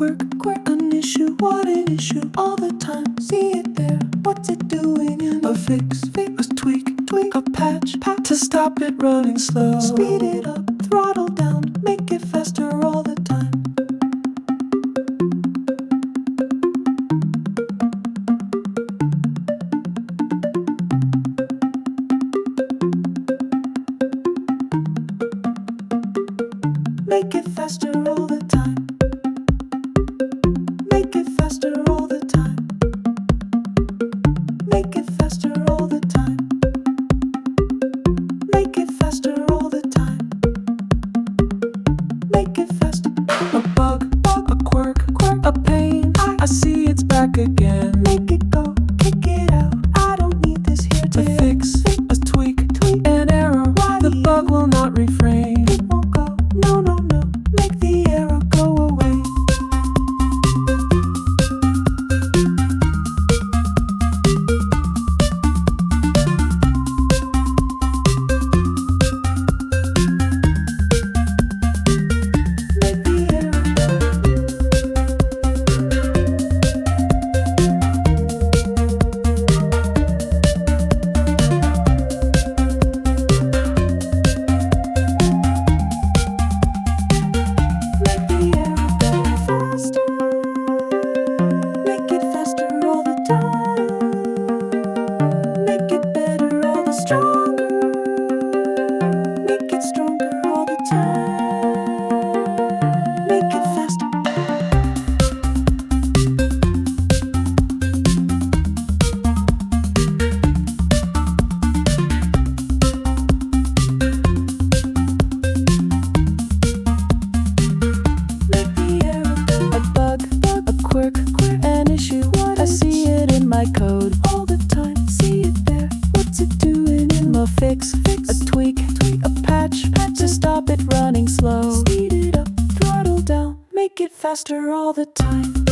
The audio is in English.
quirk, an issue, what an issue, all the time. See it there, what's it doing in a fix, a tweak, a patch, to stop it running slow. Speed it up, throttle down, make it faster all the time. Make it faster all the time. Make it faster all the time. Make it faster all the time. Make it faster all the time. Make it faster. A bug, a quirk, a pain. I see it's back again. Make it go, kick it out. I don't need this here to fix, a tweak, an error. The bug will not refrain. It won't go. No. Make the error go away. Make the error code all the time. See it there, what's it doing in my fix, a tweak, a patch, to stop it running slow. Speed it up, throttle down, make it faster all the time.